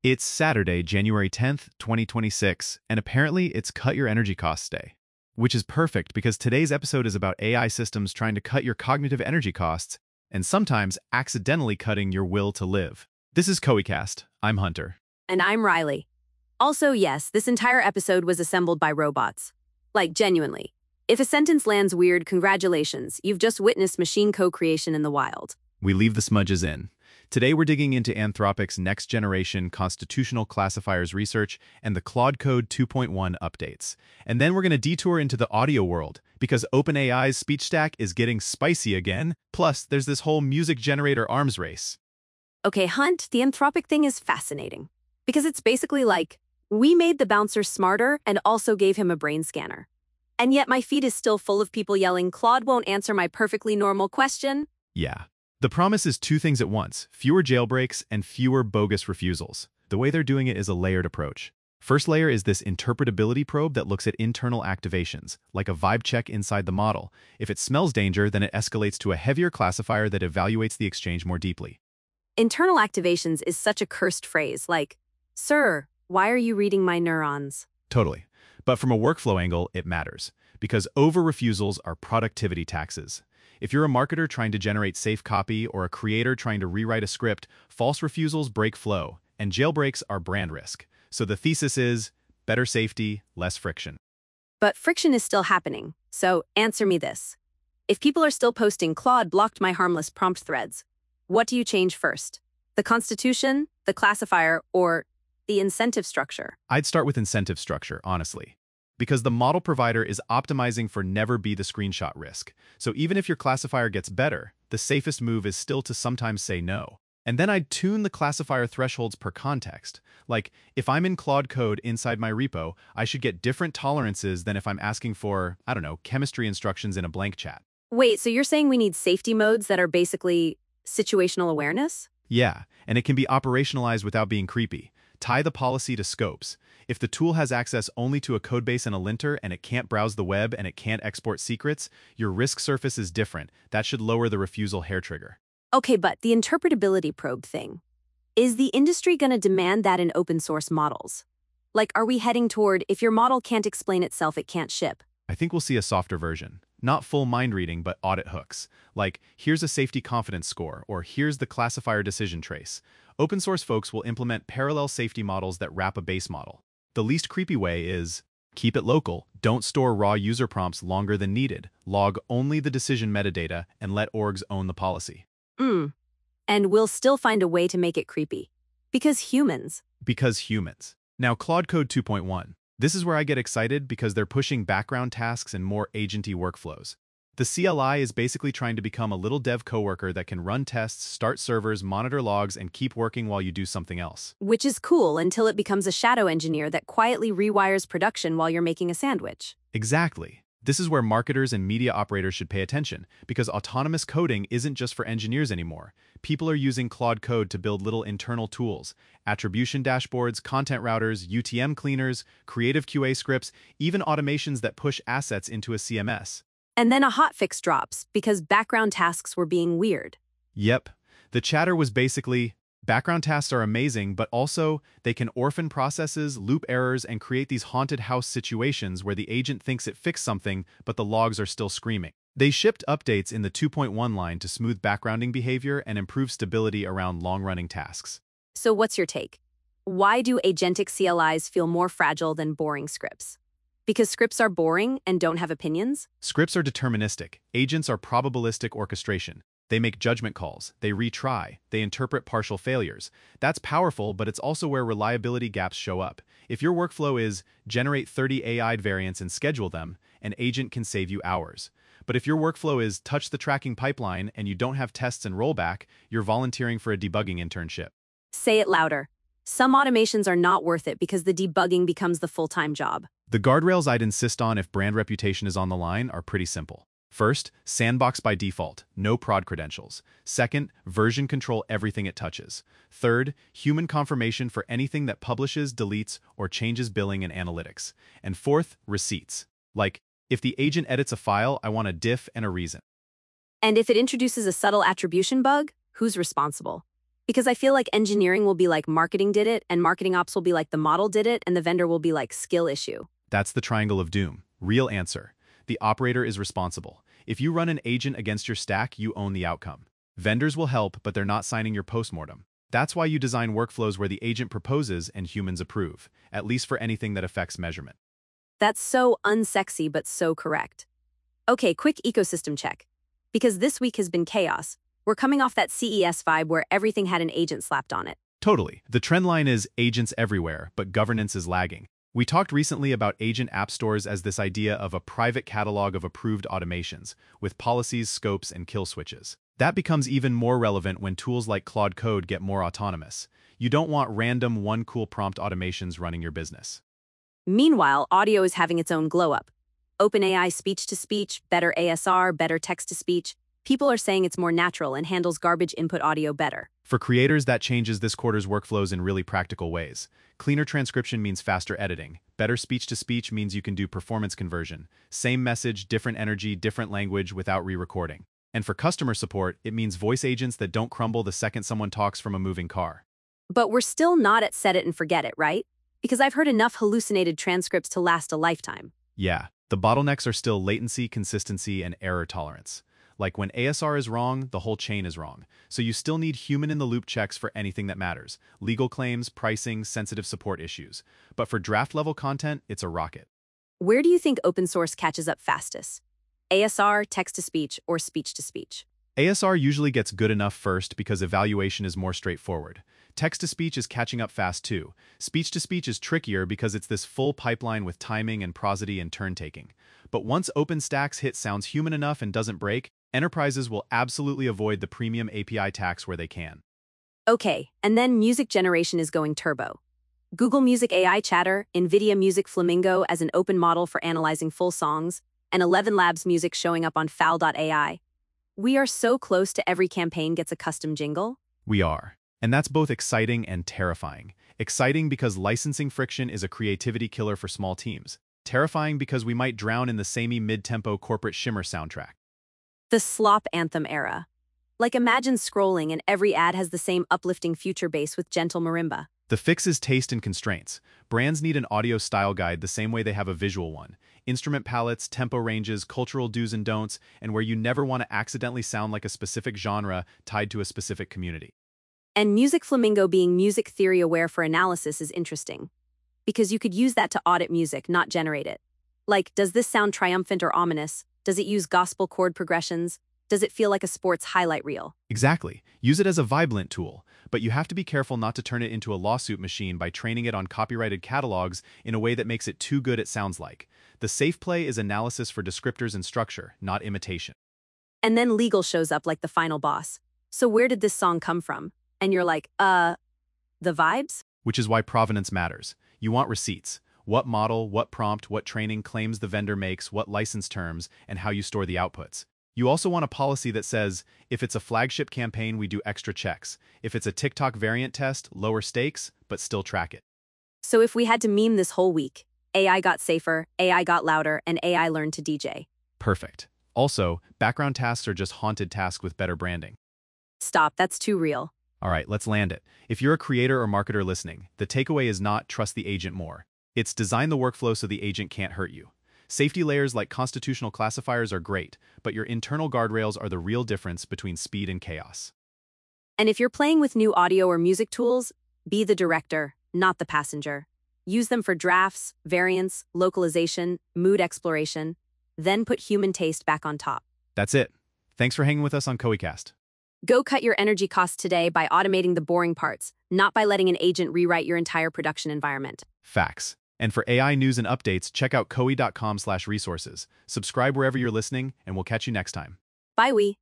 It's Saturday, January 10th, 2026, and apparently it's Cut Your Energy Costs Day. Which is perfect because today's episode is about AI systems trying to cut your cognitive energy costs and sometimes accidentally cutting your will to live. This is CoeCast. I'm Hunter. And I'm Riley. Also, yes, this entire episode was assembled by robots. Like, genuinely. If a sentence lands weird, congratulations, you've just witnessed machine co-creation in the wild. We leave the smudges in. Today we're digging into Anthropic's next-generation constitutional classifiers research and the Claude Code 2.1 updates. And then we're going to detour into the audio world, because OpenAI's speech stack is getting spicy again, plus there's this whole music generator arms race. Okay, Hunt, the Anthropic thing is fascinating. Because it's basically like, we made the bouncer smarter and also gave him a brain scanner. And yet my feed is still full of people yelling, Claude won't answer my perfectly normal question. Yeah. The promise is two things at once: fewer jailbreaks and fewer bogus refusals. The way they're doing it is a layered approach. First layer is this interpretability probe that looks at internal activations, like a vibe check inside the model. If it smells danger, then it escalates to a heavier classifier that evaluates the exchange more deeply. Internal activations is such a cursed phrase, like, Sir, why are you reading my neurons? Totally. But from a workflow angle, it matters, because over-refusals are productivity taxes. If you're a marketer trying to generate safe copy or a creator trying to rewrite a script, false refusals break flow, and jailbreaks are brand risk. So the thesis is better safety, less friction. But friction is still happening, so answer me this. If people are still posting Claude blocked my harmless prompt threads, what do you change first? The Constitution, the classifier, or the incentive structure? I'd start with incentive structure, honestly. Because the model provider is optimizing for never be the screenshot risk. So even if your classifier gets better, the safest move is still to sometimes say no. And then I'd tune the classifier thresholds per context. Like, if I'm in Claude Code inside my repo, I should get different tolerances than if I'm asking for, I don't know, chemistry instructions in a blank chat. Wait, so you're saying we need safety modes that are basically situational awareness? Yeah, and it can be operationalized without being creepy. Tie the policy to scopes. If the tool has access only to a codebase and a linter and it can't browse the web and it can't export secrets, your risk surface is different. That should lower the refusal hair trigger. Okay, but the interpretability probe thing. Is the industry going to demand that in open source models? Like, are we heading toward, if your model can't explain itself, it can't ship? I think we'll see a softer version. Not full mind reading, but audit hooks. Like, here's a safety confidence score, or here's the classifier decision trace. Open source folks will implement parallel safety models that wrap a base model. The least creepy way is, keep it local, don't store raw user prompts longer than needed, log only the decision metadata, and let orgs own the policy. And we'll still find a way to make it creepy. Because humans. Now, Claude Code 2.1. This is where I get excited because they're pushing background tasks and more agenty workflows. The CLI is basically trying to become a little dev coworker that can run tests, start servers, monitor logs, and keep working while you do something else. Which is cool until it becomes a shadow engineer that quietly rewires production while you're making a sandwich. Exactly. This is where marketers and media operators should pay attention, because autonomous coding isn't just for engineers anymore. People are using Claude Code to build little internal tools: attribution dashboards, content routers, UTM cleaners, creative QA scripts, even automations that push assets into a CMS. And then a hotfix drops because background tasks were being weird. Yep. The chatter was basically, background tasks are amazing, but also they can orphan processes, loop errors, and create these haunted house situations where the agent thinks it fixed something, but the logs are still screaming. They shipped updates in the 2.1 line to smooth backgrounding behavior and improve stability around long-running tasks. So what's your take? Why do agentic CLIs feel more fragile than boring scripts? Because scripts are boring and don't have opinions? Scripts are deterministic. Agents are probabilistic orchestration. They make judgment calls, they retry, they interpret partial failures. That's powerful, but it's also where reliability gaps show up. If your workflow is generate 30 AI variants and schedule them, an agent can save you hours. But if your workflow is touch the tracking pipeline and you don't have tests and rollback, you're volunteering for a debugging internship. Say it louder. Some automations are not worth it because the debugging becomes the full-time job. The guardrails I'd insist on if brand reputation is on the line are pretty simple. First, sandbox by default, no prod credentials. Second, version control everything it touches. Third, human confirmation for anything that publishes, deletes, or changes billing and analytics. And fourth, receipts. Like, if the agent edits a file, I want a diff and a reason. And if it introduces a subtle attribution bug, who's responsible? Because I feel like engineering will be like marketing did it, and marketing ops will be like the model did it, and the vendor will be like skill issue. That's the triangle of doom. Real answer. The operator is responsible. If you run an agent against your stack, you own the outcome. Vendors will help, but they're not signing your postmortem. That's why you design workflows where the agent proposes and humans approve, at least for anything that affects measurement. That's so unsexy, but so correct. Okay, quick ecosystem check. Because this week has been chaos. We're coming off that CES vibe where everything had an agent slapped on it. Totally. The trend line is agents everywhere, but governance is lagging. We talked recently about agent app stores as this idea of a private catalog of approved automations, with policies, scopes, and kill switches. That becomes even more relevant when tools like Claude Code get more autonomous. You don't want random one cool prompt automations running your business. Meanwhile, audio is having its own glow-up. OpenAI speech-to-speech, better ASR, better text-to-speech. People are saying it's more natural and handles garbage input audio better. For creators, that changes this quarter's workflows in really practical ways. Cleaner transcription means faster editing. Better speech-to-speech means you can do performance conversion. Same message, different energy, different language without re-recording. And for customer support, it means voice agents that don't crumble the second someone talks from a moving car. But we're still not at set it and forget it, right? Because I've heard enough hallucinated transcripts to last a lifetime. Yeah, the bottlenecks are still latency, consistency, and error tolerance. Like when ASR is wrong, the whole chain is wrong. So you still need human-in-the-loop checks for anything that matters. Legal claims, pricing, sensitive support issues. But for draft-level content, it's a rocket. Where do you think open source catches up fastest? ASR, text-to-speech, or speech-to-speech? ASR usually gets good enough first because evaluation is more straightforward. Text-to-speech is catching up fast too. Speech-to-speech is trickier because it's this full pipeline with timing and prosody and turn-taking. But once OpenStack's hit sounds human enough and doesn't break, enterprises will absolutely avoid the premium API tax where they can. Okay, and then music generation is going turbo. Google Music AI Chatter, NVIDIA Music Flamingo as an open model for analyzing full songs, and 11 Labs Music showing up on Fowl.ai. We are so close to every campaign gets a custom jingle. We are. And that's both exciting and terrifying. Exciting because licensing friction is a creativity killer for small teams. Terrifying because we might drown in the samey mid-tempo corporate shimmer soundtrack. The slop anthem era. Like imagine scrolling and every ad has the same uplifting future bass with gentle marimba. The fix is taste and constraints. Brands need an audio style guide the same way they have a visual one. Instrument palettes, tempo ranges, cultural do's and don'ts, and where you never want to accidentally sound like a specific genre tied to a specific community. And Music Flamingo being music theory aware for analysis is interesting. Because you could use that to audit music, not generate it. Like, does this sound triumphant or ominous? Does it use gospel chord progressions? Does it feel like a sports highlight reel? Exactly. Use it as a Vibrant tool, but you have to be careful not to turn it into a lawsuit machine by training it on copyrighted catalogs in a way that makes it too good it sounds like. The safe play is analysis for descriptors and structure, not imitation. And then legal shows up like the final boss. So where did this song come from? And you're like, the vibes? Which is why provenance matters. You want receipts. What model, what prompt, what training claims the vendor makes, what license terms, and how you store the outputs. You also want a policy that says, if it's a flagship campaign, we do extra checks. If it's a TikTok variant test, lower stakes, but still track it. So if we had to meme this whole week, AI got safer, AI got louder, and AI learned to DJ. Perfect. Also, background tasks are just haunted tasks with better branding. Stop, that's too real. All right, let's land it. If you're a creator or marketer listening, the takeaway is not trust the agent more. It's design the workflow so the agent can't hurt you. Safety layers like constitutional classifiers are great, but your internal guardrails are the real difference between speed and chaos. And if you're playing with new audio or music tools, be the director, not the passenger. Use them for drafts, variants, localization, mood exploration, then put human taste back on top. That's it. Thanks for hanging with us on KoiCast. Go cut your energy costs today by automating the boring parts, not by letting an agent rewrite your entire production environment. Facts. And for AI news and updates, check out koi.com/resources. Subscribe wherever you're listening, and we'll catch you next time. Bye, we.